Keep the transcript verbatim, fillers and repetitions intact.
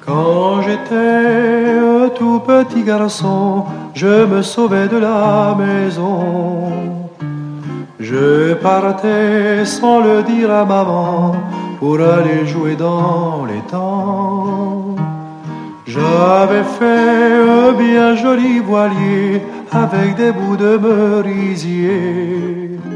Quand j'étais un tout petit garçon, je me sauvais de la maison. Je partais sans le dire à maman pour aller jouer dans les temps. J'avais fait un bien joli voilier avec des bouts de merisier.